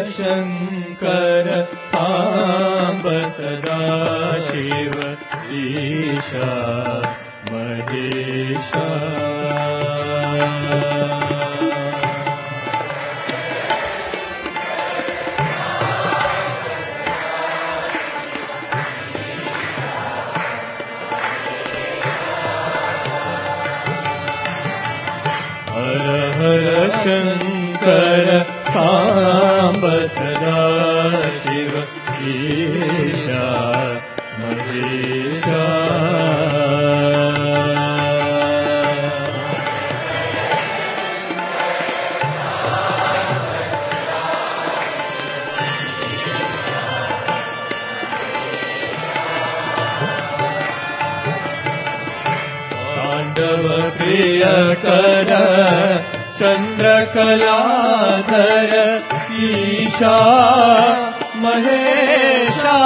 शङ्कर साम्ब सदा शिव ईशा महेशा शङ्कर साम्ब सदा शिव ईशा महेशा ताण्डव प्रियकर चन्द्रकलाधर ईशा महेशा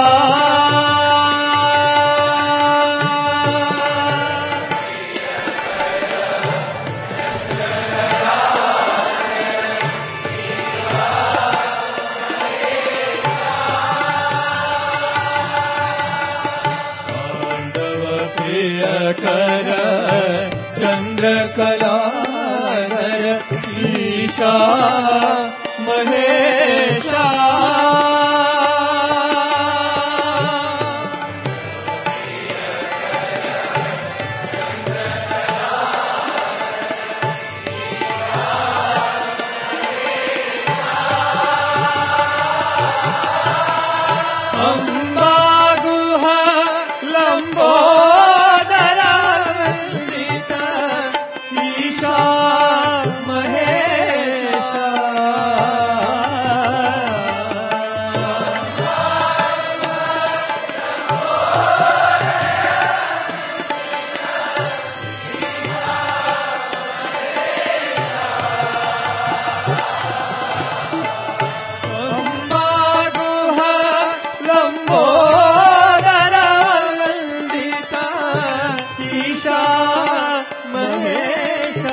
पाण्डव प्रियकर चन्द्रकलाधर ईशा महेशा अम्बा गुहा लंबोदर वंदित ईशा महेशा अम्बा गुहा लंबोदर वंदित ईशा महेशा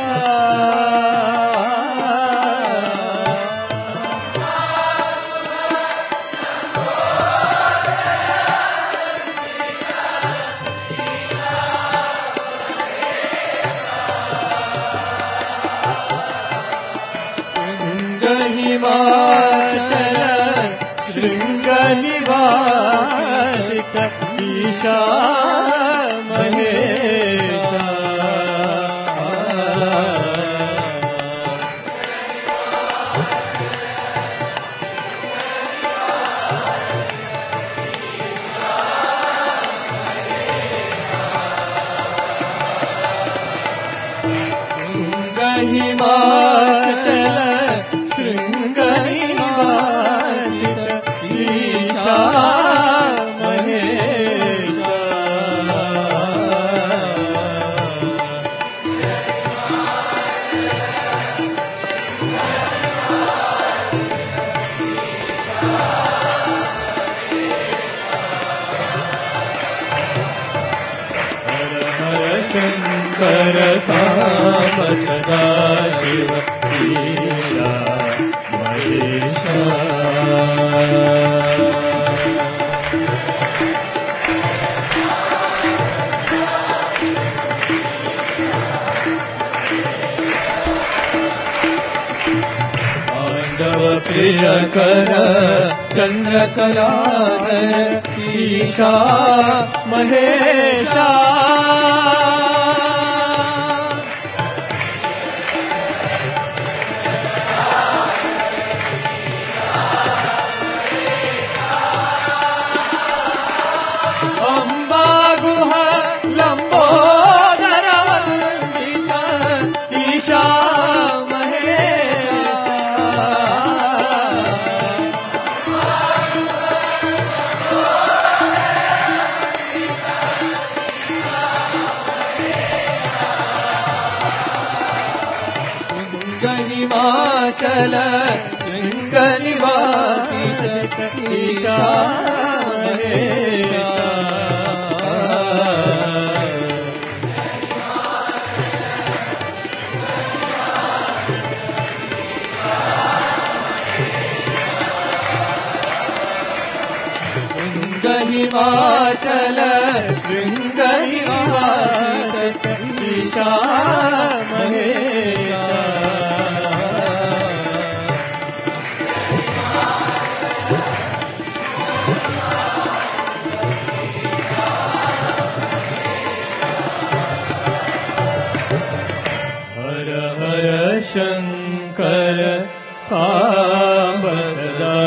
शृङ्गनिवासित ईशा महेशा शृङ्गहिमाचल शृङ्गनिवासित ईशा महेशा हर हर शङ्कर साम्ब सदा शिव ईशा महेशा पाण्डव प्रियकर चन्द्रकलाधर ईशा महेशा अम्बा गुहा लंबोदर वंदित ईशा महेशा शृङ्गनिवाचल शृङ्गनिवासित ईशा महेशा हिमाचल शृंग निवास ईशा महेशा हर हर शंकर सांब सदा